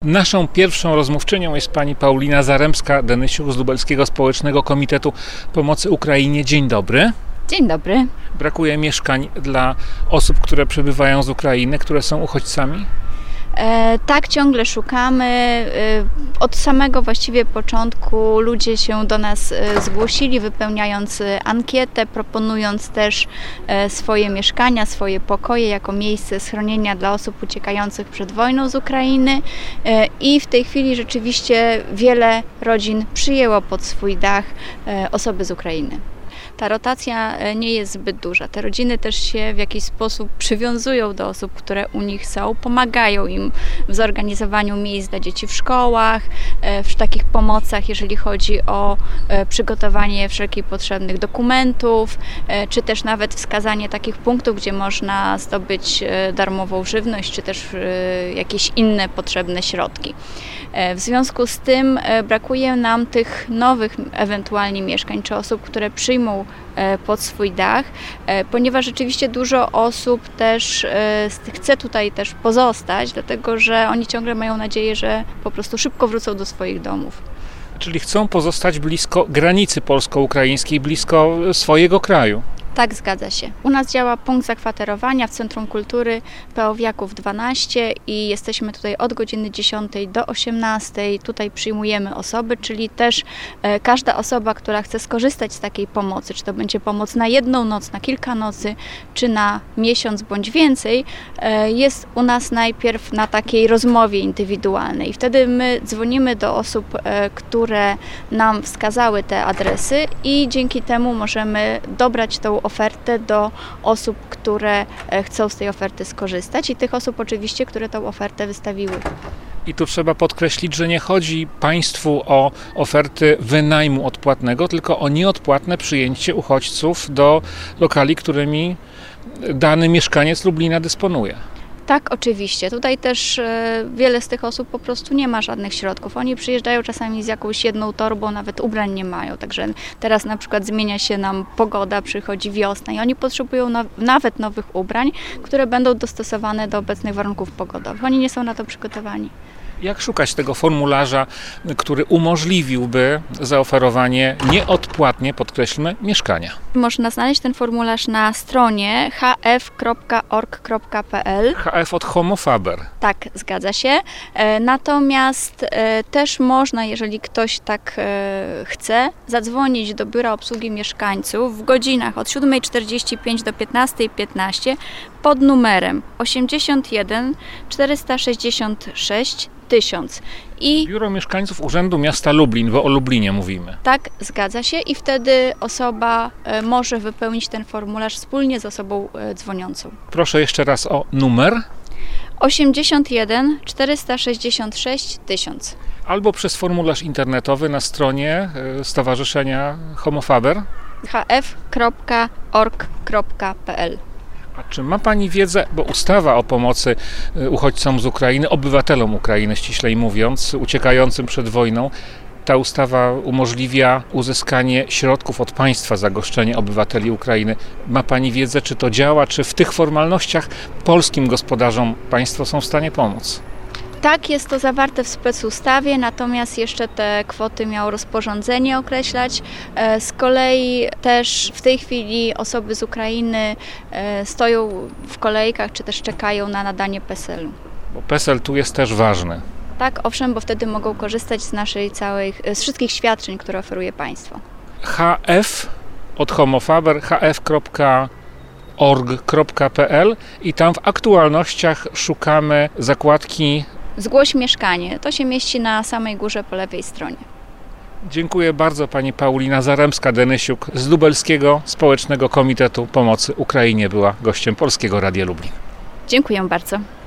Naszą pierwszą rozmówczynią jest pani Paulina Zaremska-Denysiuk z Lubelskiego Społecznego Komitetu Pomocy Ukrainie. Dzień dobry. Dzień dobry. Brakuje mieszkań dla osób, które przybywają z Ukrainy, które są uchodźcami? Tak, ciągle szukamy. Od samego właściwie początku ludzie się do nas zgłosili, wypełniając ankietę, proponując też swoje mieszkania, swoje pokoje jako miejsce schronienia dla osób uciekających przed wojną z Ukrainy. I w tej chwili rzeczywiście wiele rodzin przyjęło pod swój dach osoby z Ukrainy. Ta rotacja nie jest zbyt duża. Te rodziny też się w jakiś sposób przywiązują do osób, które u nich są, pomagają im w zorganizowaniu miejsc dla dzieci w szkołach, w takich pomocach, jeżeli chodzi o przygotowanie wszelkich potrzebnych dokumentów, czy też nawet wskazanie takich punktów, gdzie można zdobyć darmową żywność, czy też jakieś inne potrzebne środki. W związku z tym brakuje nam tych nowych ewentualnie mieszkań, czy osób, które przyjmą pod swój dach, ponieważ rzeczywiście dużo osób też chce tutaj też pozostać, dlatego że oni ciągle mają nadzieję, że po prostu szybko wrócą do swoich domów. Czyli chcą pozostać blisko granicy polsko-ukraińskiej, blisko swojego kraju. Tak, zgadza się. U nas działa punkt zakwaterowania w Centrum Kultury Peowiaków 12 i jesteśmy tutaj od godziny 10 do 18. Tutaj przyjmujemy osoby, czyli też każda osoba, która chce skorzystać z takiej pomocy, czy to będzie pomoc na jedną noc, na kilka nocy, czy na miesiąc bądź więcej, jest u nas najpierw na takiej rozmowie indywidualnej. I wtedy my dzwonimy do osób, które nam wskazały te adresy i dzięki temu możemy dobrać tą ofertę do osób, które chcą z tej oferty skorzystać i tych osób oczywiście, które tą ofertę wystawiły. I tu trzeba podkreślić, że nie chodzi państwu o oferty wynajmu odpłatnego, tylko o nieodpłatne przyjęcie uchodźców do lokali, którymi dany mieszkaniec Lublina dysponuje. Tak, oczywiście. Tutaj też wiele z tych osób po prostu nie ma żadnych środków. Oni przyjeżdżają czasami z jakąś jedną torbą, nawet ubrań nie mają. Także teraz na przykład zmienia się nam pogoda, przychodzi wiosna i oni potrzebują nawet nowych ubrań, które będą dostosowane do obecnych warunków pogodowych. Oni nie są na to przygotowani. Jak szukać tego formularza, który umożliwiłby zaoferowanie nieodpłatnie, podkreślmy, mieszkania? Można znaleźć ten formularz na stronie hf.org.pl. HF od homofaber. Tak, zgadza się. Natomiast też można, jeżeli ktoś tak chce, zadzwonić do Biura Obsługi Mieszkańców w godzinach od 7:45 do 15:15 pod numerem 81 466 1000. Biuro Mieszkańców Urzędu Miasta Lublin, bo o Lublinie mówimy. Tak, zgadza się i wtedy osoba może wypełnić ten formularz wspólnie z osobą dzwoniącą. Proszę jeszcze raz o numer. 81 466 1000. Albo przez formularz internetowy na stronie Stowarzyszenia Homofaber. hf.org.pl. A czy ma Pani wiedzę, bo ustawa o pomocy uchodźcom z Ukrainy, obywatelom Ukrainy ściślej mówiąc, uciekającym przed wojną, ta ustawa umożliwia uzyskanie środków od państwa za goszczenie obywateli Ukrainy. Ma Pani wiedzę, czy to działa, czy w tych formalnościach polskim gospodarzom państwo są w stanie pomóc? Tak, jest to zawarte w specustawie, natomiast jeszcze te kwoty miało rozporządzenie określać. Z kolei też w tej chwili osoby z Ukrainy stoją w kolejkach, czy też czekają na nadanie PESEL-u. Bo PESEL tu jest też ważny. Tak, owszem, bo wtedy mogą korzystać z naszej z wszystkich świadczeń, które oferuje państwo. HF od homofaber, hf.org.pl i tam w aktualnościach szukamy zakładki Zgłoś mieszkanie. To się mieści na samej górze po lewej stronie. Dziękuję bardzo. Pani Paulina Zaremska-Denysiuk z Lubelskiego Społecznego Komitetu Pomocy Ukrainie była gościem Polskiego Radia Lublin. Dziękuję bardzo.